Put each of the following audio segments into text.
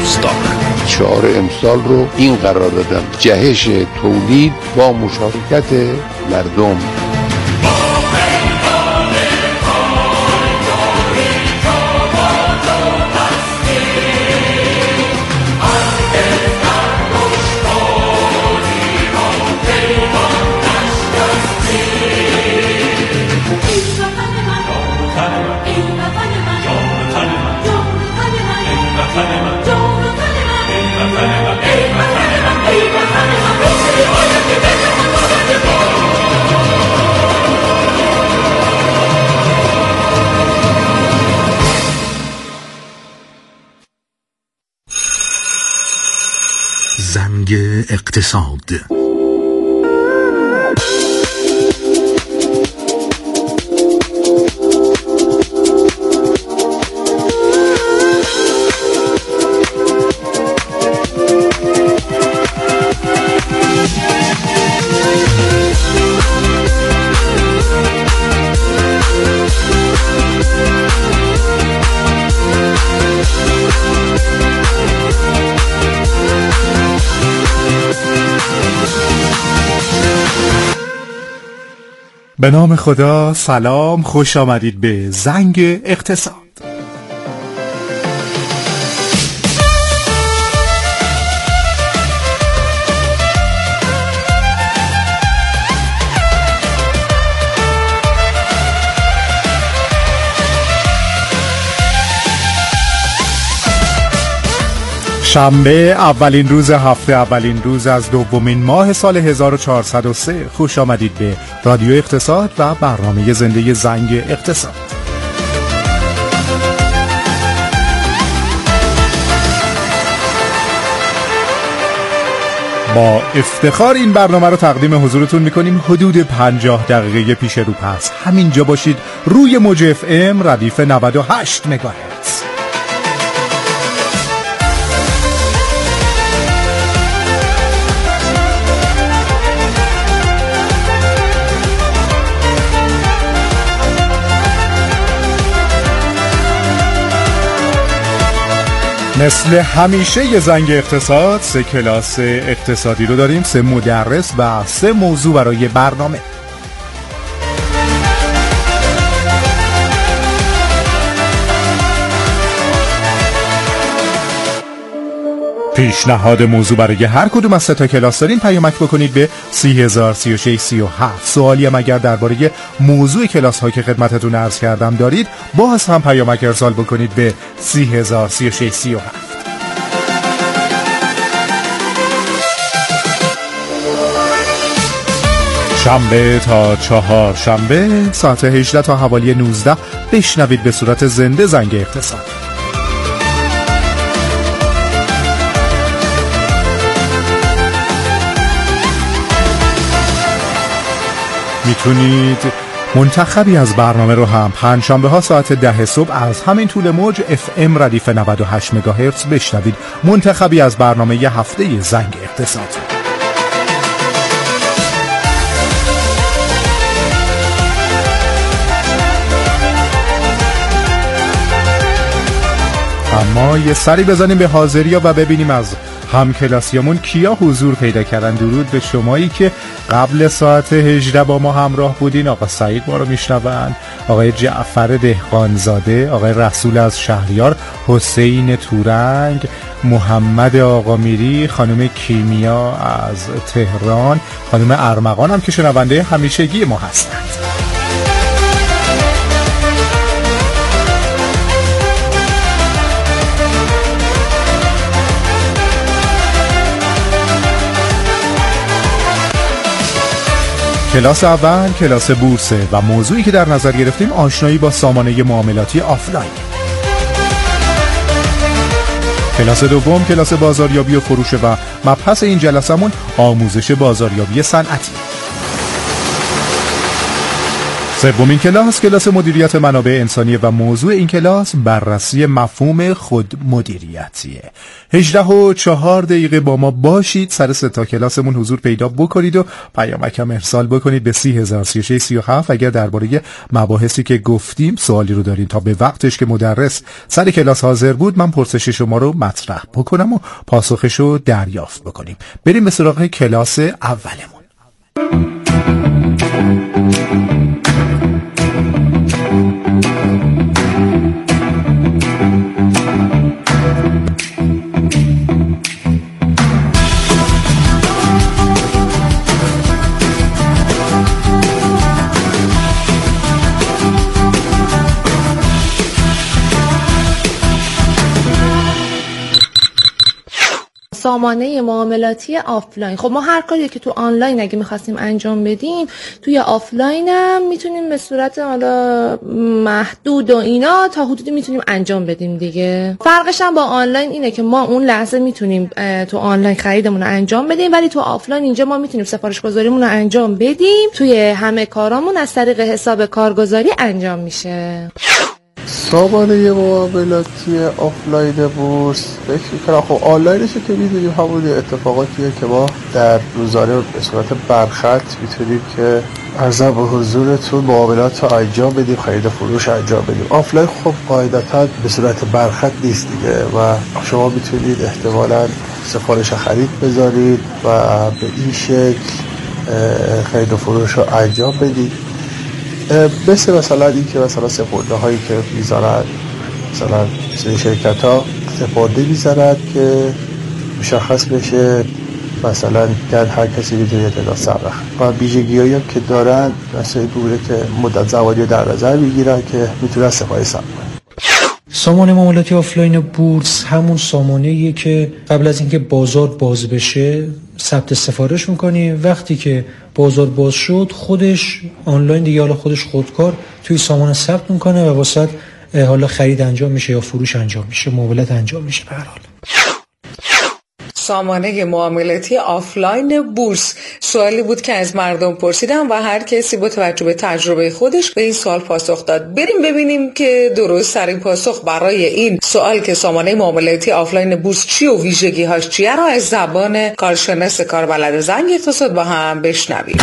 دارند. شعار امسال رو این قرار دادم: جهش تولید با مشارکت مردم. زنگ اقتصاد. به نام خدا، سلام، خوش آمدید به زنگ اقتصاد. شنبه، اولین روز هفته، اولین روز از دومین ماه سال 1403. خوش آمدید به رادیو اقتصاد و برنامه زنده زنگ اقتصاد. با افتخار این برنامه رو تقدیم حضورتون میکنیم. حدود 50 دقیقه پیش رو پس همینجا باشید روی موج اف ام ردیف 98 مگاهرتز. مثل همیشه یه زنگ اقتصاد، 3 کلاس اقتصادی رو داریم، 3 مدرس و 3 موضوع برای برنامه. پیشنهاد موضوع برای هر کدوم از 3 تا کلاس دارین پیامک بکنید به 303637. سوالی هم اگر درباره موضوع کلاس ها که خدمتتون عرض کردم دارید، باز هم پیامک ارسال بکنید به 303637. شنبه تا 4 شنبه ساعت 18 تا حوالی 19 بشنوید به صورت زنده زنگ اقتصاد. میتونید منتخبی از برنامه رو هم پنجشنبه ها ساعت 10 صبح از همین طول موج اف ام ردیف 98 مگاهرتز بشنوید. منتخبی از برنامه ی هفته زنگ اقتصاد. اما یه سری بزنیم به حاضریا و ببینیم از همکلاسیامون کیا حضور پیدا کردن. درود به شمایی که قبل ساعت 18 با ما همراه بودین. آقا سعید ما رو میشنون، آقای جعفر دهقانزاده، آقای رسول از شهریار، حسین تورنگ، محمد آقا میری، خانم کیمیا از تهران، خانم ارمغان هم که شنونده همیشگی ما هستند. کلاس اول کلاس بورسه و موضوعی که در نظر گرفتیم آشنایی با سامانه معاملاتی آفلاین. کلاس دوم کلاس بازاریابی و فروش و مبحث این جلسمون آموزش بازاریابی صنعتی. سومین کلاس مدیریت منابع انسانی و موضوع این کلاس بررسی مفهوم خود مدیریتیه. 18:04 با ما باشید، سر 3 تا کلاسمون حضور پیدا بکنید و پیامکم ارسال بکنید به 30,03637 اگر درباره مباحثی که گفتیم سوالی رو دارین تا به وقتش که مدرس سر کلاس حاضر بود من پرسش شما رو مطرح بکنم و پاسخش رو دریافت بکنیم. بریم به سراغ کلاس اولمون. سامانه معاملاتی آفلاین. خب ما هر کاری که تو آنلاین اگه می‌خواستیم انجام بدیم توی آفلاین هم میتونیم به صورت حالا محدود و اینا تا حدودی میتونیم انجام بدیم دیگه. فرقش هم با آنلاین اینه که ما اون لحظه میتونیم تو آنلاین خریدمون رو انجام بدیم، ولی تو آفلاین اینجا ما میتونیم سفارش گذاریمون رو انجام بدیم. توی همه کارامون از طریق حساب کارگزاری انجام میشه. سامانه معاملاتی آفلاین بورس فکر می‌کنم خب آنلاینش که می‌دونیم همون اتفاقاتیه که ما در روزانه به صورت برخط میتونیم که عرض به حضورتون معاملات رو انجام بدیم، خرید و فروش انجام بدیم. آفلاین خب قاعدتاً به صورت برخط نیست دیگه و شما میتونید احتمالاً سفارش خرید بذارید و به این شکل خرید و فروش رو انجام بدید. مثلا این که مثلا سپرده هایی که میذارن مثلا شرکت ها سپرده میذارن که مشخص بشه مثلا در هر کسی میتونه اطلاع سرخ و ویژگی هایی که دارن مثلا بوده که مدت زمانی در نظر میگیرن که میتونن استفاده کنن. سامانه معاملاتی آفلاین بورس همون سامانه‌ایه که قبل از اینکه بازار باز بشه ثبت سفارش میکنی، وقتی که بازار باز شد خودش آنلاین دیگه حالا خودش خودکار توی سامانه ثبت میکنه و واسه حالا خرید انجام میشه یا فروش انجام میشه، معاملات انجام میشه. به هر حال سامانه معاملاتی آفلاین بورس سوالی بود که از مردم پرسیدم و هر کسی با توجه به تجربه خودش به این سوال پاسخ داد. بریم ببینیم که درست ترین پاسخ برای این سوال که سامانه معاملاتی آفلاین بورس چی و ویژگی هاش چیه رو از زبان کارشناس کاربلد زنگ اقتصاد با هم بشنویم.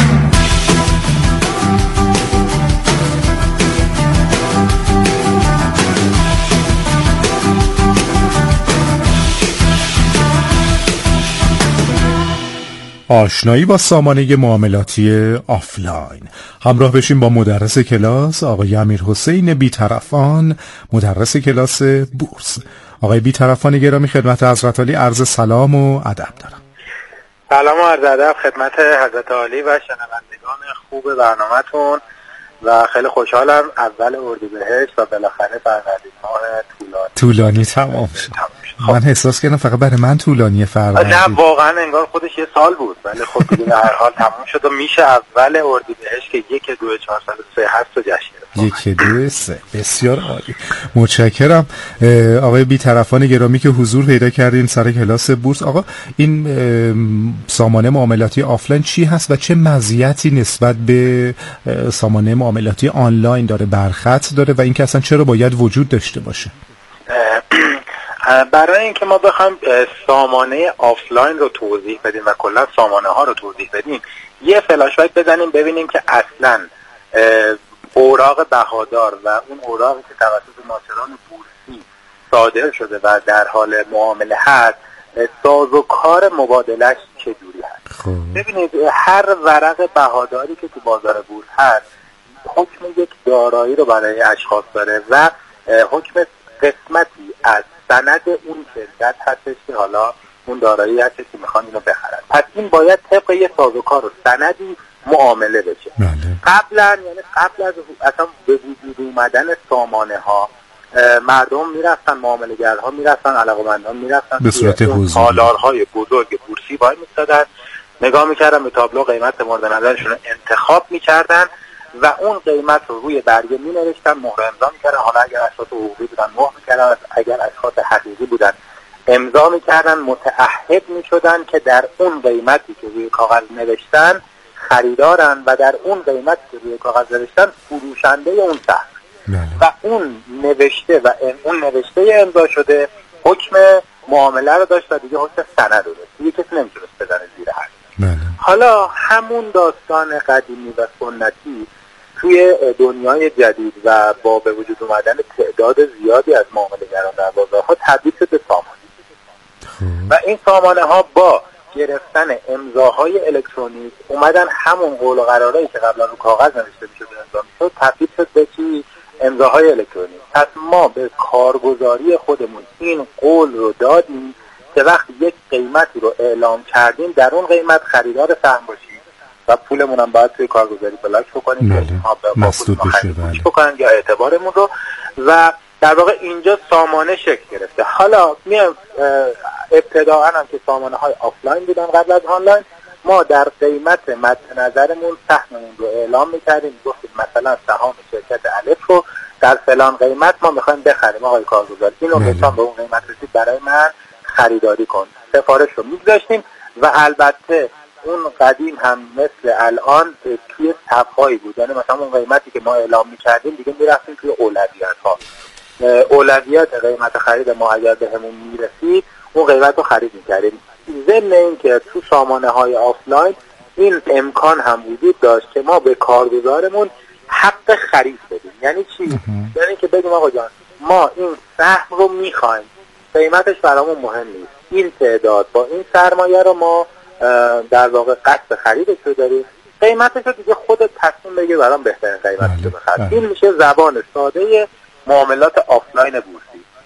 آشنایی با سامانه معاملاتی آفلاین. همراه بشیم با مدرس کلاس آقای امیرحسین بیطرفان، مدرس کلاس بورس. آقای بیطرفان گرامی، خدمت حضرت عالی عرض سلام و ادب دارم. سلام و عرض ادب خدمت حضرت عالی و شنوندگان خوب برنامه‌تون و خیلی خوشحالم اول اردیبهشت و بالاخره فروردین ماه طولانی تمام شد. من احساس کردم فقط برای من طولانیه فروردین. نه واقعا انگار خودش یه سال بود، ولی خب دیگه به هر حال تموم شد و میشه اول اردیبهشت که 1/2/403 هست و جشن 1/2/3. بسیار عالی، متشکرم آقای بیطرفان گرامی که حضور پیدا کردین سر کلاس بورس. آقا این سامانه معاملاتی آفلاین چی هست و چه مزیتی نسبت به سامانه معاملاتی آنلاین داره، برخط داره و اینکه اصلا چرا باید وجود داشته باشه؟ برای اینکه ما بخوایم سامانه آفلاین رو توضیح بدیم و کلا سامانه ها رو توضیح بدیم یه فلاش بک بزنیم ببینیم که اصلا اوراق بهادار و اون اوراقی که توسط ناشران بورسی صادر شده و در حال معامله هست سازوکار مبادله‌اش چجوری هست. ببینید هر ورق بهاداری که تو بازار بورس هست حکم یک دارایی رو برای اشخاص داره و حکم قسمتی از سند اون شرکت هستش که حالا اون دارایی هست که میخوان اینو بخرن. پس این باید طبق یه سازوکار و سندی معامله بشه. قبل از اصلا به وجود اومدن سامانه ها مردم میرفتن، معامله‌گرها میرفتن، علاقه‌مندان میرفتن به صورت حضوری تالارهای بزرگ بورسی وای میستادن، نگاه میکردن به تابلو قیمت مورد نظرشون انتخاب میکردن و اون قیمت رو روی برگه مینوشتن، مهر امضا میکردن. حالا اگر اشخاص حقوقی بودن مهر میکردن، اگر اشخاص حقیقی بودن امضا میکردن، متعهد میشدن که در اون قیمتی که روی کاغذ نوشتن خریدارن و در اون قیمت که روی کاغذ نوشتن فروشنده اون سهم و اون نوشته امضا شده حکم معامله رو داشت و دیگه حکم سند رو داشت، دیگه کسی نمیتونست بزنه زیر حرف. حالا همون داستان قدیمی و سنتی توی دنیای جدید و با به وجود اومدن تعداد زیادی از معامله‌گران در بازارها تبدیل شد به سامانه و این سامانه ها با گرفتن امضاهای الکترونیک اومدن همون قول و قرارایی که قبلا رو کاغذ نوشته میشد امضا میشد تبدیل شد به چی؟ امضاهای الکترونیک. پس ما به کارگزاری خودمون این قول رو دادیم که وقتی یک قیمتی رو اعلام کردیم در اون قیمت خریدار سهم باشیم و پولمون هم باید توی کارگزاری بلاک بکنیم که اینها مسدود بشه بکنن یا اعتبارمون رو، و در واقع اینجا سامانه شکل گرفته. حالا میام ابتداءً هم که سامانه های آفلاین بودن قبل از آنلاین، ما در قیمت مد نظرمون سهممون رو اعلام میکردیم، گفتیم مثلا سهام شرکت الف رو در فلان قیمت ما میخوایم بخریم، آقای کارگزار اینو حساب به اون قیمت رسید برای من خریداری کن، سفارش رو میگذاشتیم و البته اون قدیم هم مثل الان توی صفحایی بود، یعنی مثلا اون قیمتی که ما اعلام میکردیم دیگه میرفتیم توی اولویت ها، اولویت قیمت خرید ما اگر بهمون میرسید اون قیمت رو خرید میکردیم. ضمن این که تو سامانه های آفلاین این امکان هم وجود داشت که ما به کارگزارمون حق خرید بدیم. یعنی چی؟ یعنی که بگیم آقا جان ما این سهم رو میخوایم، قیمتش برامون مهم نیست، این تعداد با این سرمایه رو ما در واقع قصد خریدش رو داریم، قیمتش رو دیگه خودت تصمیم بگیر برام بهترین قیمتش رو بخر. این میشه زبان ساده معاملات آفلاین بورسی.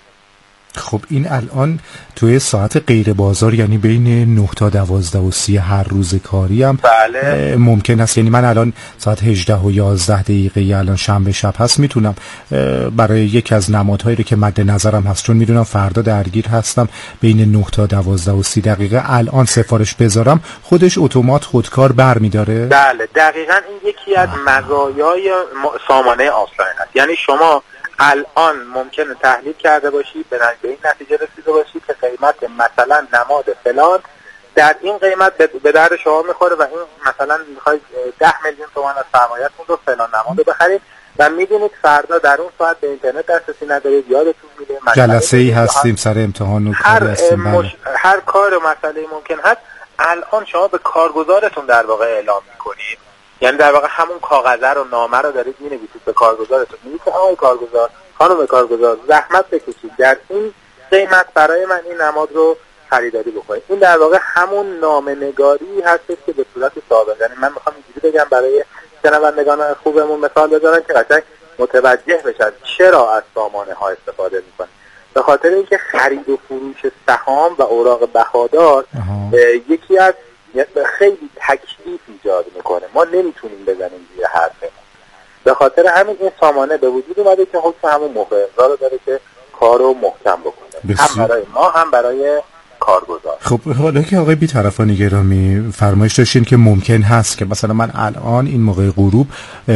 خب این الان توی ساعت غیر بازار، یعنی بین 9 تا 12 و 30 هر روز کاری هم بله. ممکن است، یعنی من الان ساعت 18 و 11 دقیقه الان شنبه شب هست میتونم برای یکی از نمادهایی که مد نظرم هست، چون میدونم فردا درگیر هستم، بین 9 تا 12 و 30 دقیقه الان سفارش بذارم خودش اتومات خودکار برمیداره؟ بله دقیقاً این یکی از مزایای سامانه آفلاین است. یعنی شما الان ممکنه تحلیل کرده باشی به این نتیجه رسیده باشی که قیمت مثلا نماد فلان در این قیمت به درد شما میخوره و این مثلا میخواید 10 میلیون تومان از سرمایه‌تون رو فلان نماد بخرید و میدونید فردا در اون ساعت به اینترنت دسترسی ندارید، یادتون میره جلسه‌ای هستیم سر امتحان و کاری هستیم، هر کار و مسئله ممکن هست الان شما به کارگزارتون در واقع اعلام میکنید. یعنی در واقع همون کاغذه رو نامه رو دارید می‌نویسید به کارگزارتون، میگید آقای کارگزار، خانم کارگزار زحمت بکشید در این قیمت برای من این نماد رو خریداری بکنید. این در واقع همون نامه‌نگاری هست که به صورت سابق، یعنی من میخوام اینجوری بگم برای شنوندگان خوبمون مثال بزنم که قشنگ متوجه بشن چرا از سامانه ها استفاده میکنن. به خاطر اینکه خرید و فروش سهام و اوراق بهادار یکی از خیلی تکلیف ایجاد میکنه، ما نمیتونیم بزنیم زیر حرفمون. به خاطر همین این سامانه به وجود اومده که حکم همون موقع امضا رو داره که کارو محکم بکنه، هم برای ما هم برای کارگزار. خب حالا که آقای بی‌طرفان گرامی فرمایش داشتین که ممکن هست که مثلا من الان این موقع غروب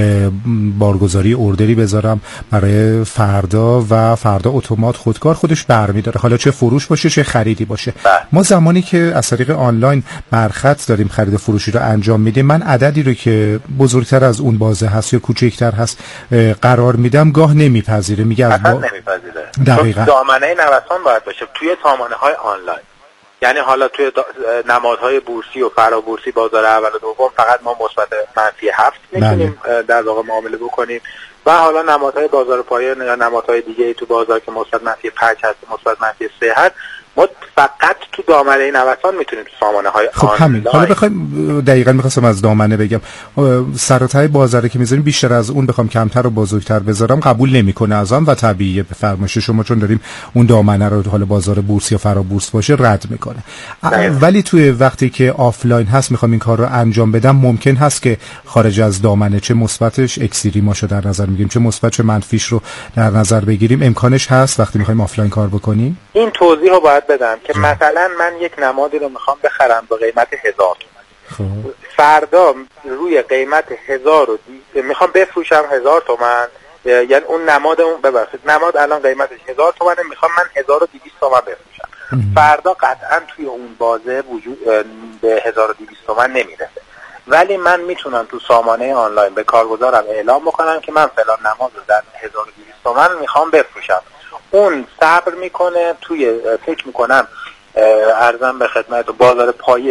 بارگذاری اوردری بذارم برای فردا و فردا اتومات خودکار خودش برمی‌داره، حالا چه فروش باشه چه خریدی باشه. ما زمانی که از طریق آنلاین برخط داریم خرید و فروشی رو انجام میدیم، من عددی رو که بزرگتر از اون بازه هست یا کوچکتر هست قرار میدم، گاه نمیپذیره، میگه از نمیپذیره. دقیقاً دامنه نوسان باید باشه توی سامانه‌های آنلاین. یعنی حالا توی نمادهای بورسی و فرابورسی بازار اول و دوم فقط ما مثبت منفی 7 میتونیم در واقع معامله بکنیم و حالا نمادهای بازار پایه یا نمادهای دیگه تو بازار که مثبت منفی 5 هست، مثبت منفی 3 هست، ما فقط تو دامنه نوسان میتونیم تو سامانه های خب همین. حالا بخوایم دقیقاً می‌خواستم از دامنه بگم، سراتای بازاری که می‌ذاریم بیشتر از اون بخوام کمتر و بزرگتر بذارم قبول نمی‌کنه از آن و طبیعیه به فرمایش شما، چون داریم اون دامنه رو حالا بازار بورس یا فرابورس باشه رد می‌کنه. ولی توی وقتی که آفلاین هست می‌خوام این کار رو انجام بدم، ممکن هست که خارج از دامنه چه مثبتش اکسیری ماشو در نظر می‌گیریم چه مثبت چه منفیش رو در نظر بگیریم، امکانش هست وقتی می‌خوایم آفلاین کار بکنیم. این توضیح رو باید بدم که مثلا من یک نمادی رو میخوام بخرم با قیمت 1000 تومان، فردا روی قیمت 1000 میخوام بفروشم 1000 تومان، یعنی اون نماد اون ببخشید نماد الان قیمتش 1000 تومانه، میخوام من 1200 تومان بفروشم، فردا قطعا توی اون بازه وجود به 1200 تومان نمیرسه. ولی من میتونم تو سامانه آنلاین به کارگزارم اعلام بکنم که من فلان نماز رو در 1200 تومان میخوام بفروشم. اون صبر میکنه توی فکر میکنم ارزم به خدمت بازار پایه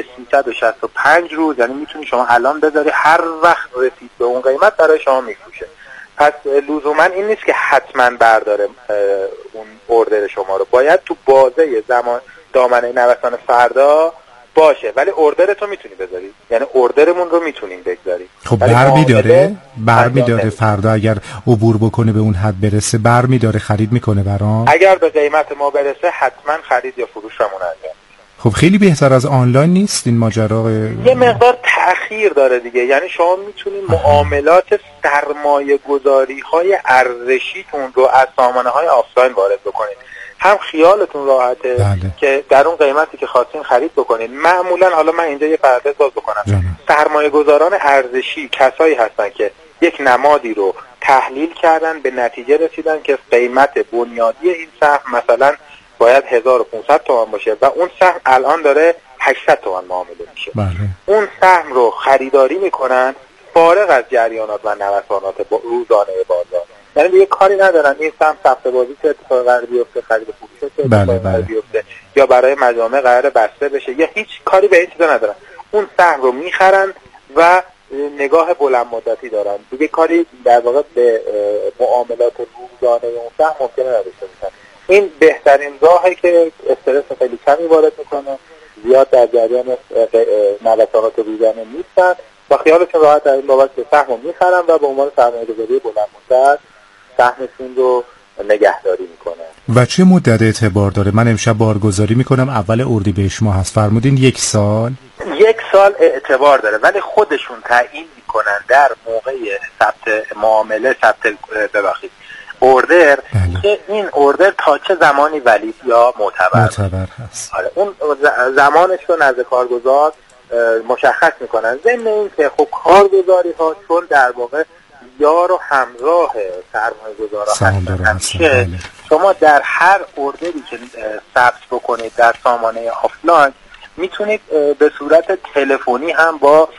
365 روز، یعنی میتونی شما الان بذاری هر وقت رسید به اون قیمت برای شما میفروشه. پس لزوما این نیست که حتما برداره اون اوردر شما رو، باید تو بازه زمان دامنه نوسان فردا باشه، ولی اوردر تو میتونی بذاری، یعنی اوردرمون رو میتونیم بگذاریم. خب برمیداره فردا اگر عبور بکنه به اون حد برسه برمیداره خرید میکنه برام. اگر به قیمت ما برسه حتما خرید یا فروشمون انجام. خب خیلی بهتر از آنلاین نیست این ماجرا؟ یه مقدار تأخیر داره دیگه، یعنی شما میتونید معاملات سرمایه گذاری های ارزشیتون رو از سامانه های آفلاین وارد بکنید. هم خیالتون راحته که در اون قیمتی که خواستین خرید بکنید. معمولا حالا من اینجا یه پرانتز باز بکنم، سرمایه گذاران ارزشی کسایی هستن که یک نمادی رو تحلیل کردن، به نتیجه رسیدن که قیمت بنیادی این سهم مثلا باید 1500 تومان باشه و اون سهم الان داره 800 تومان معامله میشه. اون سهم رو خریداری میکنن فارغ از جریانات و نوسانات روزانه بازار، یعنی دیگه کاری ندارن این سهم ثبت بازی چه اتفاقی قرار بیفته، خرید فروش چه اتفاقی قرار بیفته، یا برای مجامع قرار بسته بشه، یا هیچ کاری به این چیزا ندارن. اون سهم رو میخرن و نگاه بلند مدتی دارن، دیگه کاری در واقع به معاملات روزانه اون سهم ممکنه نداشته باشن. این بهترین راهی که استرس خیلی کمی وارد میکنه، زیاد در جریان نوسانات روزانه نیستن و خیالشون راحت در این بابت که سهم رو میخرن و به عنوان سرمایه‌گذاری بلند مدت سهمشون رو نگهداری میکنن. و چه مدت اعتبار داره؟ من امشب بارگذاری میکنم اول اردیبهشت ماه هست، فرمودین 1 سال؟ 1 سال اعتبار داره، ولی خودشون تعیین میکنن در موقع ثبت معامله ببخشید اوردر که این اوردر تا چه زمانی ولید یا معتبر هست. آره اون زمانش رو نزد کارگزار مشخص میکنن. ضمن این که خب کارگزاری ها چون در واقع یار و همراه سرمایه‌گذارا هستن، شما در هر اوردری که ثبت بکنید در سامانه آفلاین میتونید به صورت تلفنی هم با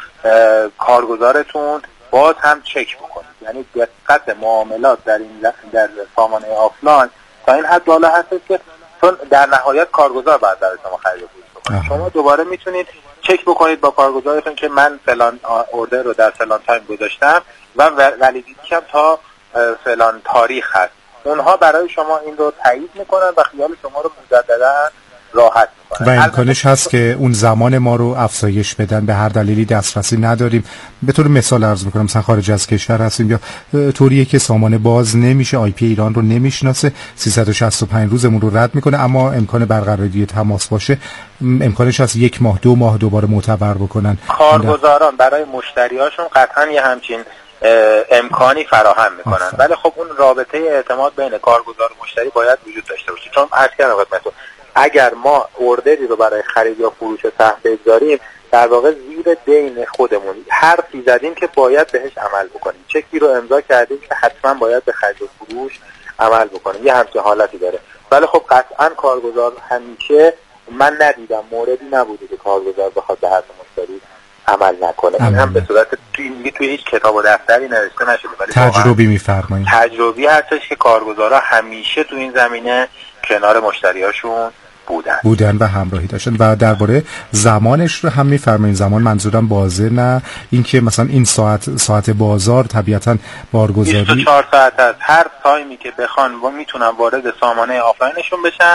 کارگزارتون باز هم چک بکنید، یعنی دقت معاملات در سامانه آفلاین تا این حد بالا هست که چون در نهایت کارگزار باید در شما خرید و فروش بکنه، شما دوباره میتونید چک بکنید با کارگزارتون که من فلان اوردر رو در فلان تایم گذاشتم و ولیدیتیشم تا فلان تاریخ هست. اونها برای شما این رو تایید میکنن و خیال شما رو مجددا راحت میکنن. و امکانش هست که اون زمان ما رو افزایش بدن، به هر دلیلی دسترسی نداریم. به طور مثال عرض میکنم مثلا خارج از کشور هستیم یا طوریه که سامانه باز نمیشه، آی پی ایران رو نمیشناسه، 365 روزمون رو رد میکنه، اما امکان برقراری تماس باشه امکانش هست 1 ماه 2 ماه دوباره معتبر بکنن. کارگزاران برای مشتریاشون قطعا یه همچین امکانی فراهم میکنن، ولی خب اون رابطه اعتماد بین کارگزار و مشتری باید وجود داشته باشه، چون عرض کردم خدمتتون اگر ما اوردری رو برای خرید یا فروش سهم بگذاریم در واقع زیر دین خودمون حرفی زدیم که باید بهش عمل بکنیم، چکی رو امضا کردیم که حتما باید به خرید و فروش عمل بکنیم، یه همچین حالتی داره. ولی خب قطعا کارگزار همیشه من ندیدم موردی نبوده که کارگزار بخواد به حرف مشتری عمل نکنه. این هم به صورت توی هیچ کتاب و دفتری نوشته نشده، ولی تجربی میفرمایید، تجربی هستش که کارگزارا همیشه تو این زمینه کنار مشتریاشون بودن و همراهی داشتن. و درباره زمانش رو هم میفرمایید، زمان منظورم بازه نه اینکه مثلا این ساعت بازار طبیعتا بارگذاری 24 ساعت از هر تایمی که بخوان و میتونن وارد سامانه آفلاینشون بشن.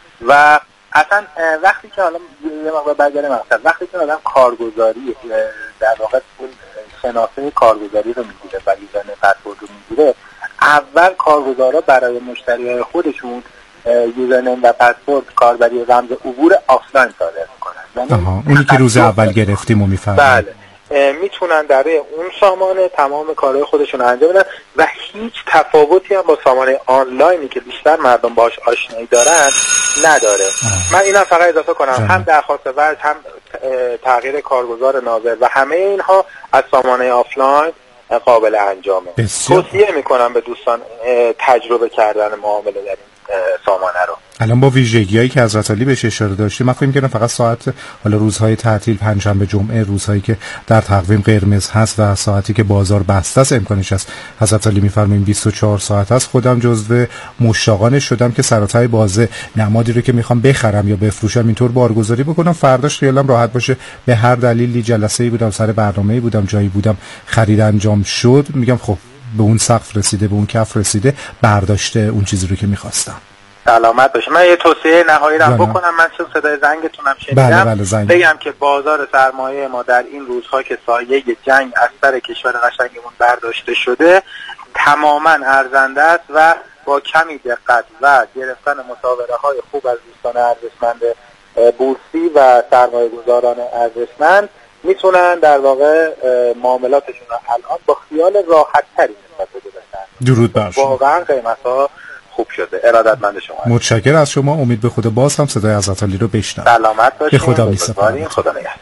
و اصلا وقتی که حالا یه مقدار برگردیم مثلا وقتی که آدم کارگزاری در واقع اون شناسه کارگزاری رو میگیره و یوزرنیم پسورد رو میگیره، اول کارگزارا برای مشتریای خودشون یوزرنیم و پسورد کاربری رمز عبور آفلاین صادر میکنن. اونی که روز اول گرفتیم و میفرمایید. بله میتونن در اون سامانه تمام کارهای خودشون انجام بدن و هیچ تفاوتی هم با سامانه آنلاینی که بیشتر مردم باهاش آشنایی دارن نداره. من اینا فقط اضافه کنم هم درخواست ورز هم تغییر کارگزار ناظر و همه اینها از سامانه آفلاین قابل انجامه. توصیه میکنم به دوستان تجربه کردن معامله در این سامانه رو. الان با ویژگی‌هایی که حضرت علی بهش اشاره داشتیم، من فکر می‌کردم فقط ساعت حالا روزهای تعطیل، پنجشنبه، جمعه، روزهایی که در تقویم قرمز هست و ساعتی که بازار بسته است امکانش هست. حضرت علی می‌فرمایند 24 ساعت است. خودم جزو مشتاقانش شدم که سراتای بازه نمادی رو که می‌خوام بخرم یا بفروشم اینطور بارگذاری بکنم، فرداش خیالم راحت باشه. به هر دلیلی جلسه‌ای بودم، سر برنامه‌ای بودم، جایی بودم، خرید انجام شد، میگم خب به اون سقف رسیده، به اون کف رسیده، برداشته اون چیزی رو که می‌خواستم. سلامت باشه. من یه توصیه نهایی رو بکنم. من چون صدای زنگتونم شنیدم، بگم که بازار سرمایه ما در این روزها که سایه جنگ از سر کشور قشنگمون برداشته شده تماما ارزنده است و با کمی دقت و گرفتن مشاوره‌های خوب از دوستان ارزشمند بورسی و سرمایه‌گذاران ارزشمند میتونن در واقع معاملاتشون رو الان با خیال راحت‌تری نسبت بدن. درود بر شما. واقعا قیمت‌ها خوب شده. ارادتمند شما. متشکرم از شما. امید به خدا باز هم صدای حضرت علی رو بشنویم. سلامت باشید. به خدا می‌سپاریم. خدا نگهدار.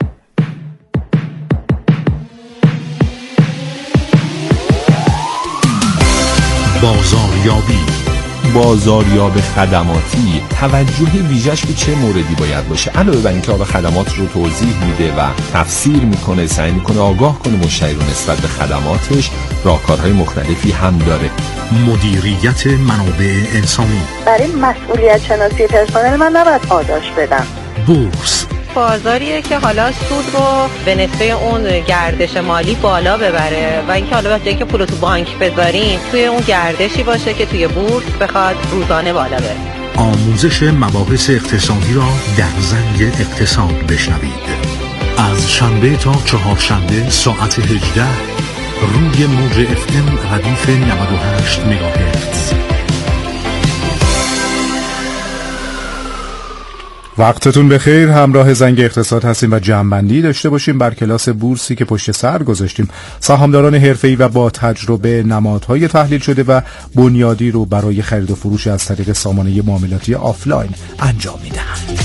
بازاریاب خدماتی توجه ویژه‌اش به چه موردی باید باشه؟ علاوه بر اینکه خدمات رو توضیح میده و تفسیر میکنه، سعی میکنه آگاه کنه مشتری رو نسبت به خدماتش، راهکارهای مختلفی هم داره. مدیریت منابع انسانی. برای مسئولیت شناسی پرسنل من نباید پاداش بدم. بورس بازاریه که حالا سود رو به نسبه اون گردش مالی بالا ببره و اینکه حالا وقتی که پول تو بانک بذاریم توی اون گردشی باشه که توی بورس بخواد روزانه بالا بره. آموزش مباحث اقتصادی را در زنگ اقتصاد بشنوید. از شنبه تا چهارشنبه ساعت 18 روی موج FM ردیف 98 مگاهرتز. وقتتون بخیر. همراه زنگ اقتصاد هستیم و جمع‌بندی داشته باشیم بر کلاس بورسی که پشت سر گذاشتیم. سهامداران حرفه‌ای و با تجربه نمادهای تحلیل شده و بنیادی رو برای خرید و فروش از طریق سامانه معاملاتی آفلاین انجام میدهند.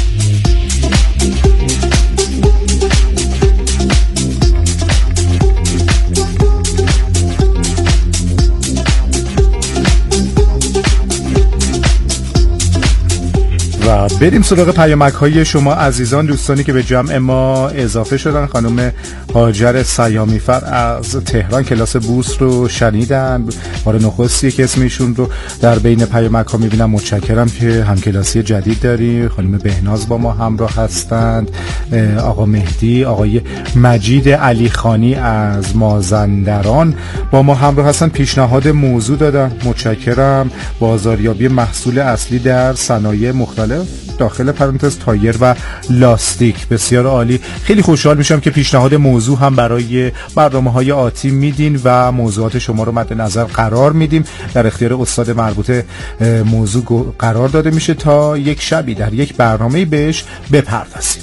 و بریم سراغ پیامک‌های شما عزیزان، دوستانی که به جمع ما اضافه شدن. خانم هاجر سیامیفر از تهران کلاس بورس رو شنیدن، بار نخستی که اسمشون رو در بین پیامک‌ها می‌بینم. متشکرم که همکلاسی جدید داری. خانم بهناز با ما همراه هستند. آقا مهدی، آقای مجید علی خانی از مازندران با ما همراه هستن، پیشنهاد موضوع دادن. متشکرم. بازاریابی محصول اصلی در صنایع مختلف داخل پرانتز تایر و لاستیک. بسیار عالی. خیلی خوشحال میشم که پیشنهاد موضوع هم برای برنامه‌های آتی میدین و موضوعات شما رو مد نظر قرار میدیم. در اختیار استاد مربوطه موضوع قرار داده میشه تا یک شبی در یک برنامه بهش بپردازیم.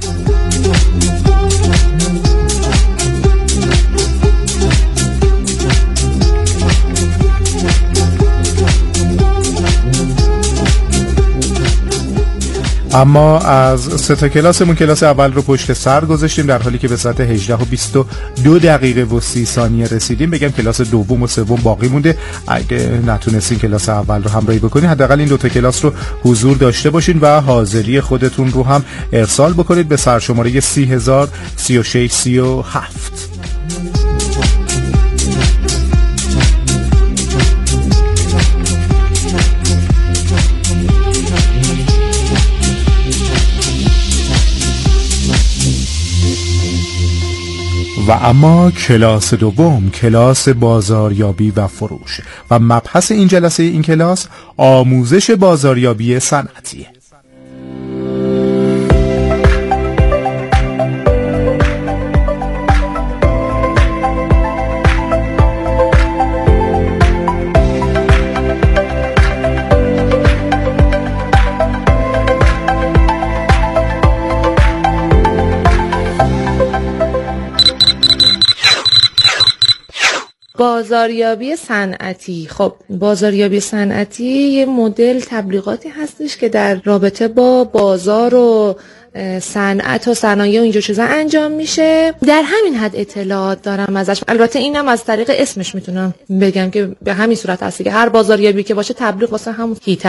اما از سه تا کلاسمون کلاس اول رو پشت سر گذاشتیم، در حالی که به ساعت 18:22 رسیدیم. بگم کلاس دوم و سوم باقی مونده. اگه نتونستین کلاس اول رو همراهی بکنید، حداقل این دو تا کلاس رو حضور داشته باشین و حاضری خودتون رو هم ارسال بکنید به سرشماره 3003637. و اما کلاس دوم، کلاس بازاریابی و فروش و مبحث این جلسه این کلاس آموزش بازاریابی صنعتی. بازاریابی صنعتی. خب بازاریابی صنعتی یه مدل تبلیغاتی هستش که در رابطه با بازار و صنعت و صنایع و اینجور چیزا انجام میشه. در همین حد اطلاعات دارم ازش. البته اینم از طریق اسمش میتونم بگم که به همین صورت هستی که هر بازاریابی که باشه تبلیغ واسه همون هیته است.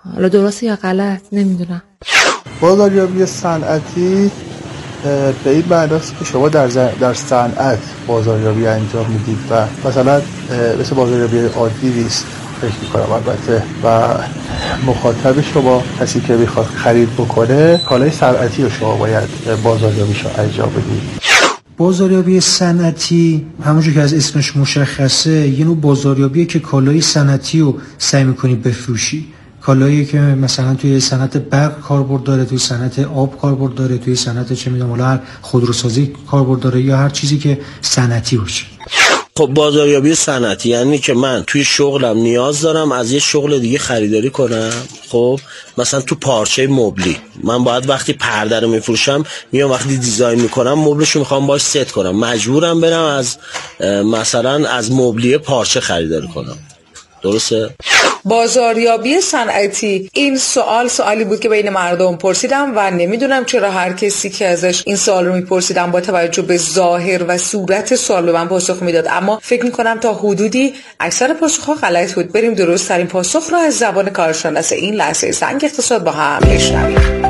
حالا درسته یا غلط نمیدونم. بازاریابی صنعتی به این معناست که شما در صنعت بازاریابی انجام میدید و مثلا مثل بازاریابی عادی نیست فکر میکنم البته، و مخاطب شما کسی که میخواد خرید بکنه کالای صنعتی رو شما باید بازاریابیش رو انجام بدید. بازاریابی صنعتی همونجور که از اسمش مشخصه یه نوع بازاریابیه که کالای صنعتی رو سعی میکنی بفروشی. کالایی که مثلا توی صنعت برق کاربرد داره، توی صنعت آب کاربرد داره، توی صنعت چه میدونم هر خودروسازی کاربرد داره یا هر چیزی که صنعتی باشه. خب بازاریابی صنعتی یعنی که من توی شغلم نیاز دارم از یه شغل دیگه خریداری کنم. خب مثلا تو پارچه مبلی من باید وقتی پرده رو میفروشم میام وقتی دیزاین میکنم مبلشو میخوام باش ست کنم، مجبورم برم از مثلا از مبلی پارچه خریداری کنم. درسته؟ بازاریابی صنعتی، این سوالی بود که بین مردم پرسیدم و نمیدونم چرا هر کسی که ازش این سوال رو میپرسیدم با توجه به ظاهر و صورت سوال به من پاسخ میداد، اما فکر میکنم تا حدودی اکثر پاسخ‌ها غلط بود. بریم درست ترین پاسخ رو از زبان کارشناس این لحظه سنگ اقتصاد با هم بشنویم.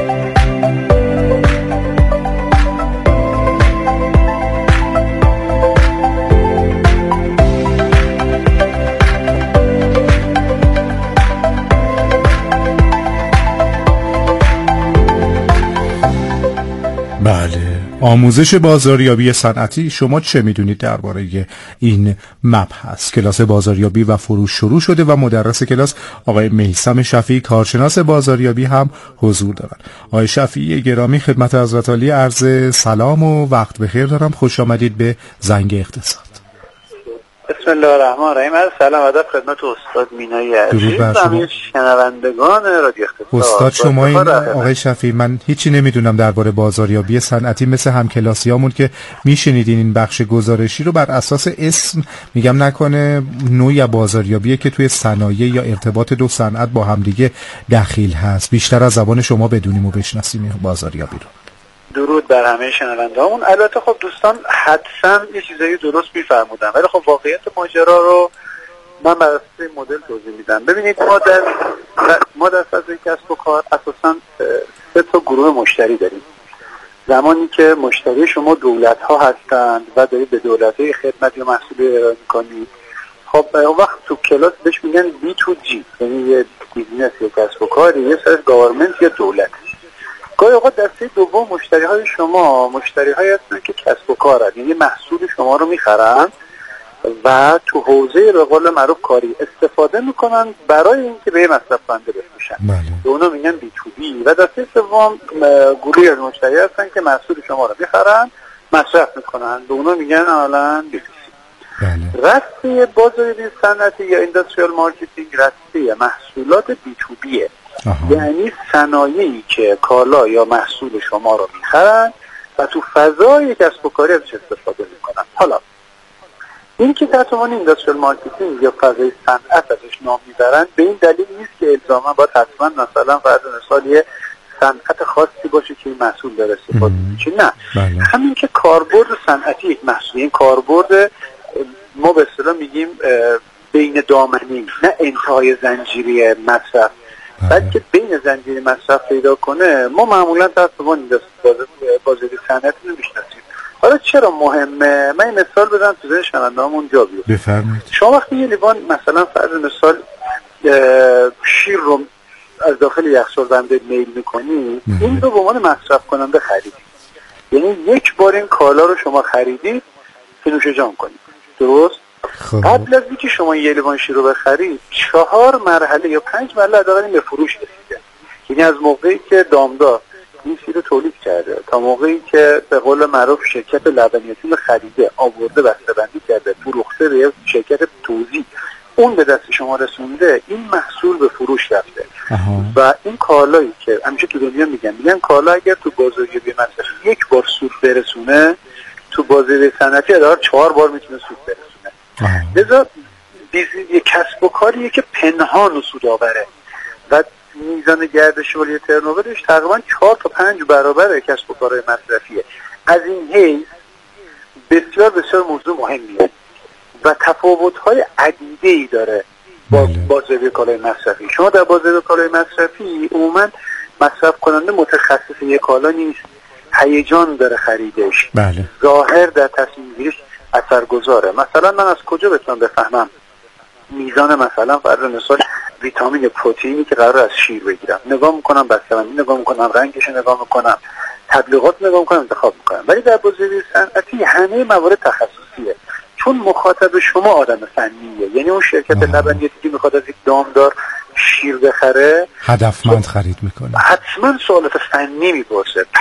بله، آموزش بازاریابی صنعتی. شما چه میدونید درباره این مبحث؟ کلاس بازاریابی و فروش شروع شده و مدرس کلاس آقای میثم شفیعی کارشناس بازاریابی هم حضور دارن. آقای شفیعی گرامی خدمت حضرت عالی عرض سلام و وقت بخیر دارم. خوش آمدید به زنگ اقتصاد. بسم الله الرحمن الرحیم. سلام و ادب خدمت استاد مینایی عزیز و همه شنوندگان رادیو اقتصاد. استاد شما این آقای شفیعی، من هیچی نمیدونم درباره بازاریابی صنعتی مثل همکلاسیامون که میشنیدین این بخش گزارشی رو بر اساس اسم میگم نکنه نوعی بازاریابیه که توی صنایع یا ارتباط دو صنعت با همدیگه دخیل هست. بیشتر از زبان شما بدونیم و بشناسیم بازاریابی رو. درود بر همه شنوندهامون. البته خب دوستان حدساً یه چیزایی درست میفرمودن، ولی خب واقعیت ماجرا رو من بر اساس مدل توضیح میدم. ببینید ما در فضای کسب و کار اساساً 3 تا گروه مشتری داریم. زمانی که مشتری شما دولت ها هستند و دارید به دولت های خدمت یا محصول ارائه میکنید، خب اون وقت تو کلاس بهش میگن B2G، یعنی یه بیزنس یا کسب و کاری، یه سر گاورمنت یا دولت. گاهی اوقات دسته دوم مشتری های شما مشتری های هستن که کسب و کار هستن، یعنی محصول شما رو میخرن و تو حوزه به قول معروف کاری استفاده میکنن برای اینکه به مصرف کننده بفروشن. به اونا میگن B2B. و دسته سوم گروهی از مشتری هستن که محصول شما رو میخرن مصرف میکنن، به اونا میگن عملاً B2C. رسته بازاریابی صنعتی یا اینداستریال مارکتینگ رسته محصولات B2B، یعنی صنایعی که کالا یا محصول شما رو میخرن و تو فضای کسب و کاری ازش استفاده میکنن. حالا این که تحت عنوان اینداستریال مارکتینگ یا فضای صنعت ازش نام میبرن به این دلیل نیست که الزاما باید حتما مثلا فرض مثال یه صنعت خاصی باشه که این محصول داره استفاده میشه. نه، همین که کاربرد صنعتی یک محصول، این کاربرد ما به اصطلاح میگیم بین دامنی، نه انتهای زنجیره مصرف، بلکه بین زنجیره مصرف پیدا کنه، ما معمولا تحت عنوان بازاریابی صنعتی رو میشناسیم. حالا چرا مهمه؟ من این مثال بزنم تو ذهن شنوندهامون جا بیفته. بفرمایید. شما وقتی یه لیوان مثلا فرض مثال شیر رو از داخل یخچال بنده میل میکنید، این رو به عنوان مصرف کننده خریدید، یعنی یک بار این کالا رو شما خریدید که نوش جان کنید، درست؟ قبل از اینکه شما یه لیوان شیر رو بخرید 4 مرحله یا 5 مرحله حداقل به فروش رسیده. یعنی از موقعی که دامدار این شیر رو تولید کرده تا موقعی که به قول معروف شرکت لبنیاتی رو خریده، آورده، بسته‌بندی کرده، فروخته به شرکت توزیع، اون به دست شما رسونده، این محصول به فروش رفته. و این کالایی که همیشه تو دنیا میگن کالا اگر تو بازاریابی مصرفی یک بار سود برسونه، تو بازاریابی صنعتی حداقل 4 بار میتونه سود برسونه. لذا یک کسب و کاریه که پنهان و سودآوره و میزان گردش مالی ترنوورش تقریبا 4 تا 5 برابر کسب و کارهای مصرفیه. از این حیث بسیار بسیار موضوع مهمیه و تفاوت‌های عدیده‌ای داره. با بازاریابی کالای مصرفی. شما در بازاریابی کالای مصرفی عموما مصرف کننده متخصص یک کالا نیست، هیجان داره خریدش، بله. ظاهر در تصمیم گیریش اثرگذاره. مثلا من از کجا بتونم بفهمم میزان مثلا فرض مثال ویتامین پروتئینی که قرار از شیر بگیرم؟ نگاه میکنم بسته‌بندی، نگاه میکنم رنگش، نگاه میکنم تبلیغات، نگاه میکنم انتخاب میکنم. ولی در بازاریابی صنعتی همه موارد تخصصیه، چون مخاطب شما آدم فنیه. یعنی اون شرکت لبنیاتی که میخواد از یک دامدار شیر بخره هدفمند خرید میکنه، حتما سوالات فنی میپرسه،